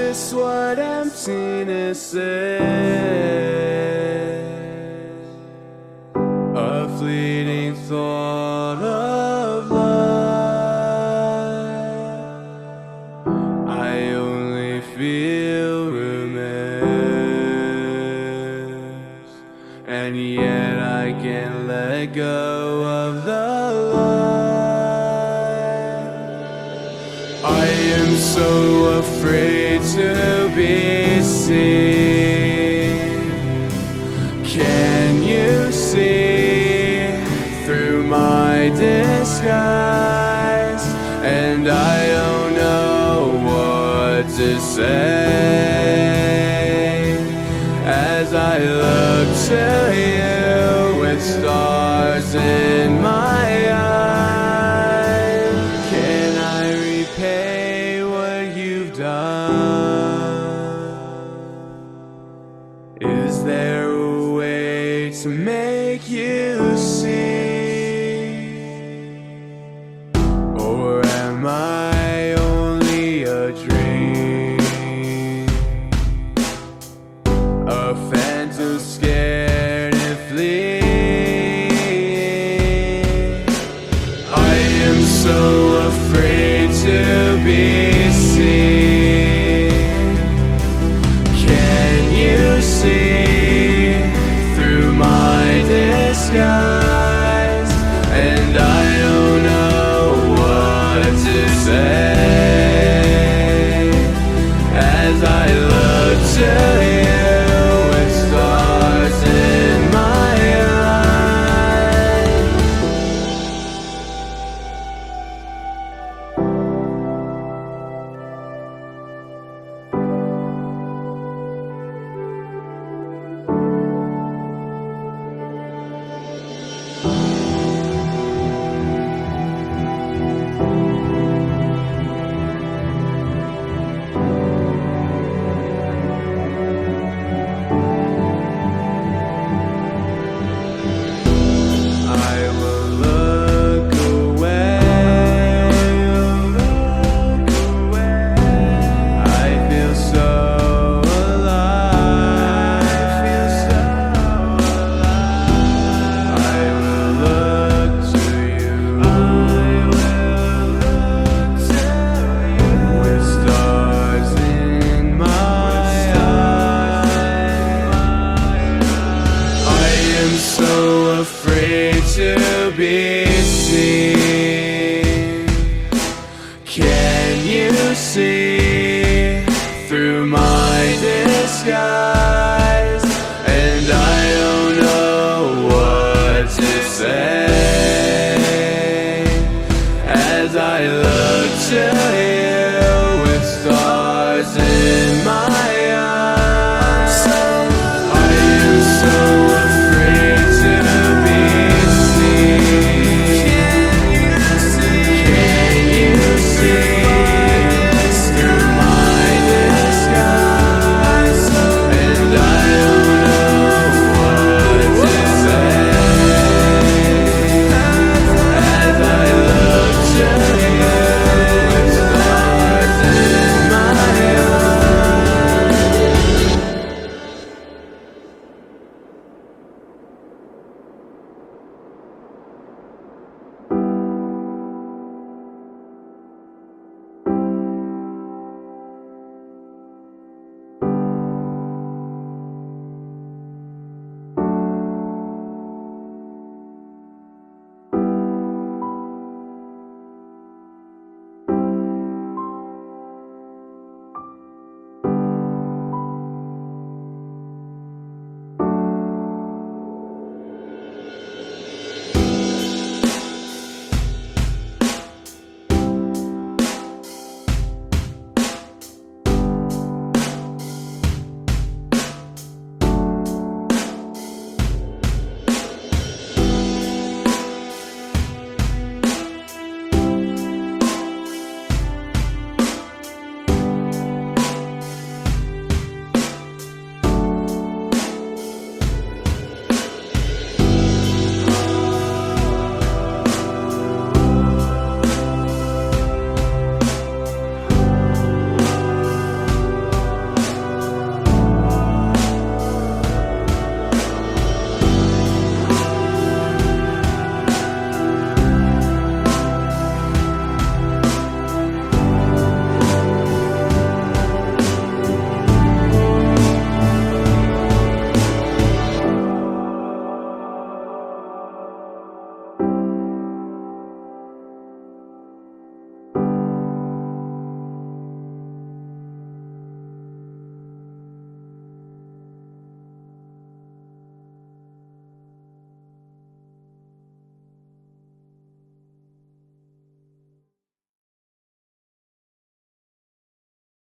just what emptiness is. A fleeting thought of love. I only feel remains, and yet I can't let go of the lie. I am so afraid to be seen. Can you see through my disguise? And I don't know what to say as I look to you with stars in my eyes. Can I repay what you've done? Is there a way to make you see? Or am I only a dream? A phantom scared and fleeing. I am so afraid to be seen. Can you see through my disguise? And I don't know what to say as I look to you with stars in my eyes. I will look away. I feel so alive. I will look to you with stars in my eyes. I am so afraid to be seen. Can you see through my disguise? And I don't know what to say as I look to